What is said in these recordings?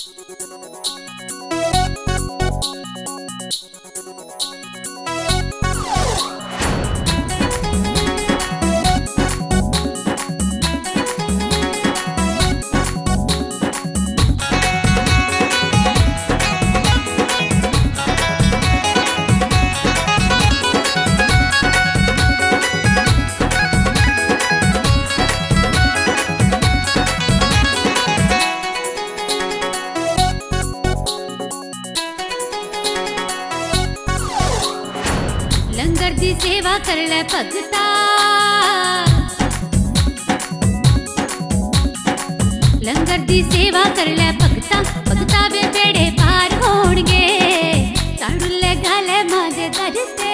लंगर दी सेवा कर ले भगता, लंगर दी सेवा कर ले भगता, भगता वे बेड़े पार होणगे, झाड़ू ले गाले मां दे दर ते,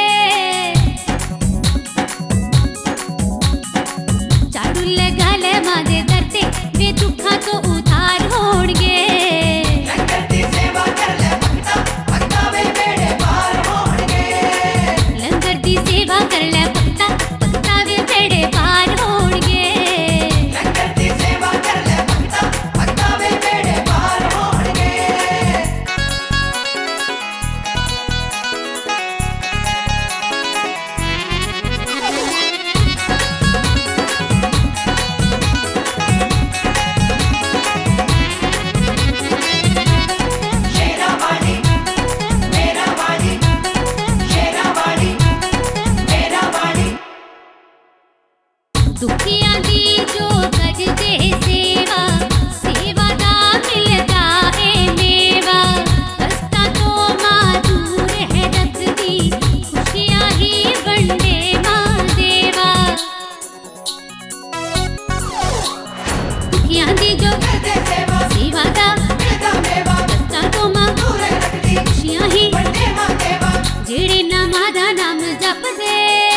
झाड़ू ले गाले मां दे दर ते, वे दुखा तो उधार होणगे। लंगर दी सेवा कर ले भगता, भगता वे बेड़े पार होणगे। लंगर दी सेवा कर ले भगता, भगता वे बेड़े पार होणगे। लंगर दी सेवा कर ले भगता, भगता वे बेड़े पार होणगे। शेरा वाली मेरा वाली, शेरा वाली मेरा वाली। दुखियां दी जो करदे सेवा, सेवा दा मिलदा ए मेवा, कष्टां तो मां दूर है रखदी, खुशियां ही वंडे मां देवा। दुखियां दी जो करदे सेवा, सेवा दा मिलदा मेवा, कष्टां तो मां दूर रखदी, खुशियां ही वंडे मां देवा। जेड़े नामां दा नाम जपदे,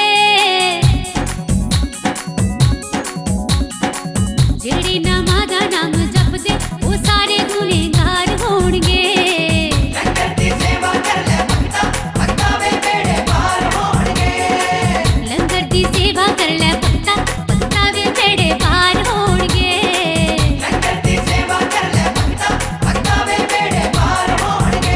जेड़े नामां दा नाम जपदे, ओ सारे गुनेगार होणगे। लंगर दी सेवा कर ले भगता, भगता वे बेड़े पार होणगे। लंगर दी सेवा कर ले भगता, भगता वे बेड़े पार होणगे। लंगर दी सेवा कर ले भगता, भगता वे बेड़े पार होणगे।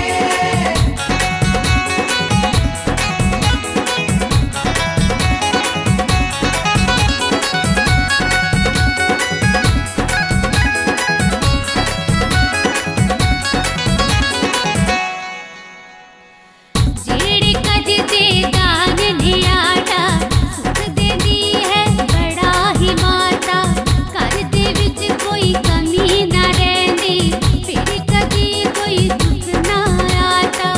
जेड़े कद दे दान नियाड़ा, सुख देंदी है बड़ा ही माता, घर दे विच कोई कमी ना रहिंदी, फिर कदी कोई दुख ना आता।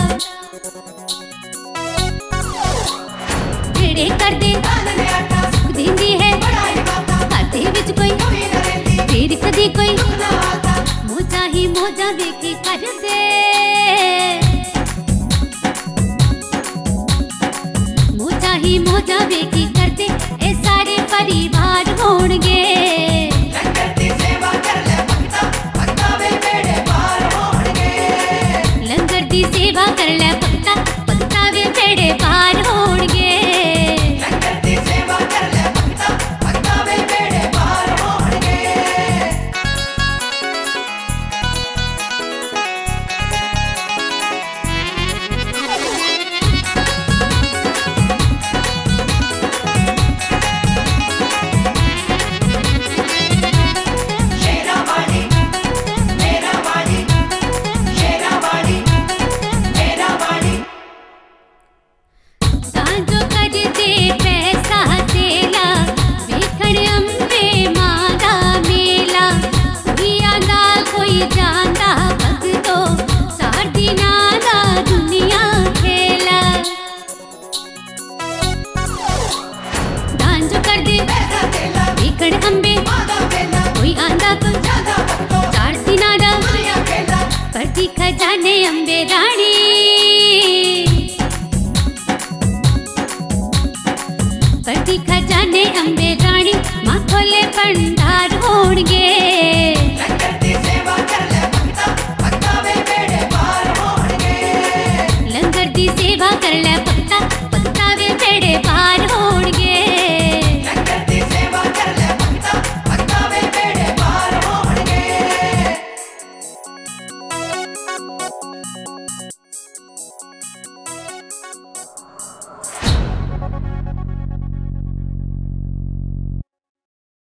जेड़े करदे दान न्याता, सुख देंदी है बड़ा ही माता, घर दे विच कोई कमी न रहिंदी, फिर कदी कोई दुख ना आता। मौजा ही मौजा वेखी करदे, मौजा ही मौजा वेखी करदे, ए सारे परिवार होणगे। लंगर दी सेवा कर ले भगता, भगता वे बेड़े पार होणगे। लंगर दी सेवा कर ले भगता, भगता वे बेड़े पार होणगे। लंगर दी सेवा कर ले भगता, भगता वे बेड़े पार होणगे। शेरा वाली मेरा वाली, शेरा वाली मेरा वाली। सांजो करदे पैसा तेला, वेखण अंबे मां दा मेला, कोई आंदा कोई जांदा भगतो, सार दिनां दा दुनिया खेला। सांजो करदे पैसा तेला, वेखण अंबे मादा मेला, कोई आंदा कोई जादा भक्तो, चार दिनां दा दुनिया खेला। भरती खजाने अंबे रानी, भरती खजाने अंबे रानी, मां खोले भंडार होणगे।